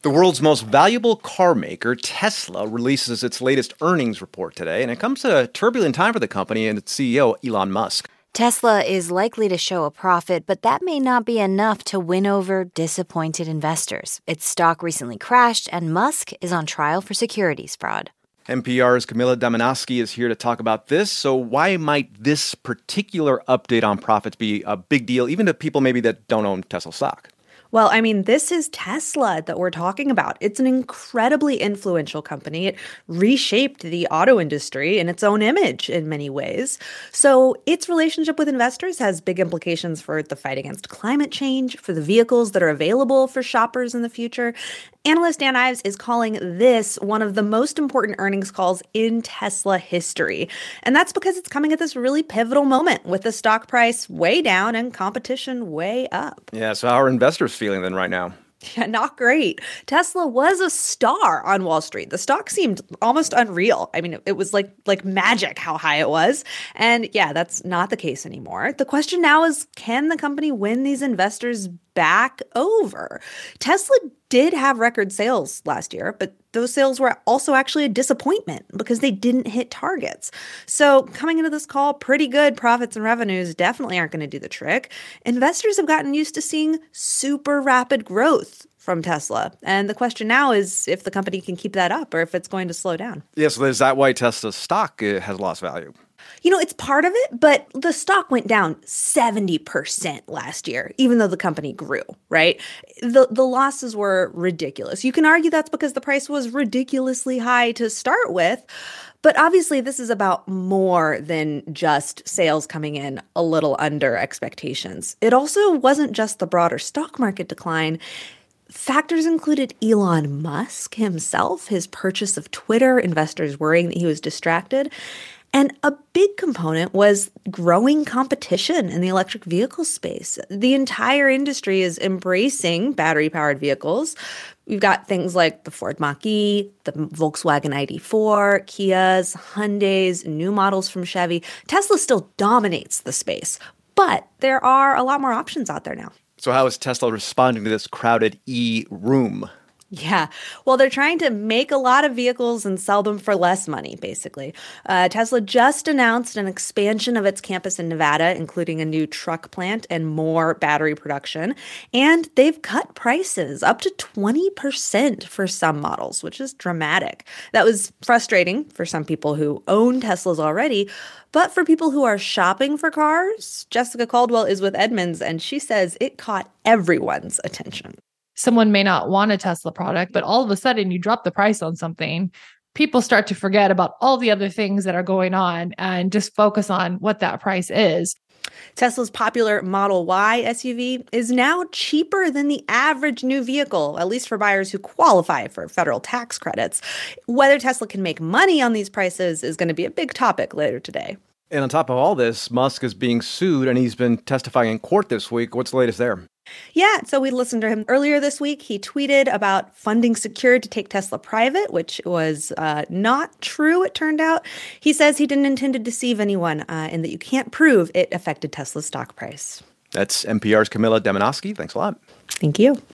The world's most valuable car maker, Tesla, releases its latest earnings report today, and it comes at a turbulent time for the company and its CEO, Elon Musk. Tesla is likely to show a profit, but that may not be enough to win over disappointed investors. Its stock recently crashed, and Musk is on trial for securities fraud. NPR's Camila Domonoske is here to talk about this. So why might this particular update on profits be a big deal, even to people maybe that don't own Tesla stock? Well, I mean, this is Tesla that we're talking about. It's an incredibly influential company. It reshaped the auto industry in its own image in many ways. So its relationship with investors has big implications for the fight against climate change, for the vehicles that are available for shoppers in the future. Analyst Dan Ives is calling this one of the most important earnings calls in Tesla history. And that's because it's coming at this really pivotal moment with the stock price way down and competition way up. Yeah, so how are investors feeling then right now? Yeah, not great. Tesla was a star on Wall Street. The stock seemed almost unreal. I mean, it was like magic how high it was. And yeah, that's not the case anymore. The question now is, can the company win these investors back over? Tesla did have record sales last year, but those sales were also actually a disappointment because they didn't hit targets. So coming into this call, pretty good profits and revenues definitely aren't going to do the trick. Investors have gotten used to seeing super rapid growth from Tesla. And the question now is if the company can keep that up or if it's going to slow down. Yeah, so is that why Tesla's stock has lost value? You know, it's part of it, but the stock went down 70% last year, even though the company grew, right? The losses were ridiculous. You can argue that's because the price was ridiculously high to start with, but obviously this is about more than just sales coming in a little under expectations. It also wasn't just the broader stock market decline. Factors included Elon Musk himself, his purchase of Twitter, investors worrying that he was distracted. And a big component was growing competition in the electric vehicle space. The entire industry is embracing battery-powered vehicles. We've got things like the Ford Mach-E, the Volkswagen ID4, Kias, Hyundais, new models from Chevy. Tesla still dominates the space, but there are a lot more options out there now. So how is Tesla responding to this crowded e-room? Yeah. Well, they're trying to make a lot of vehicles and sell them for less money, basically. Tesla just announced an expansion of its campus in Nevada, including a new truck plant and more battery production. And they've cut prices up to 20% for some models, which is dramatic. That was frustrating for some people who own Teslas already. But for people who are shopping for cars, Jessica Caldwell is with Edmunds, and she says it caught everyone's attention. Someone may not want a Tesla product, but all of a sudden you drop the price on something, people start to forget about all the other things that are going on and just focus on what that price is. Tesla's popular Model Y SUV is now cheaper than the average new vehicle, at least for buyers who qualify for federal tax credits. Whether Tesla can make money on these prices is going to be a big topic later today. And on top of all this, Musk is being sued and he's been testifying in court this week. What's the latest there? Yeah, so we listened to him earlier this week. He tweeted about funding secured to take Tesla private, which was not true, it turned out. He says he didn't intend to deceive anyone and that you can't prove it affected Tesla's stock price. That's NPR's Camila Domonoske. Thanks a lot. Thank you.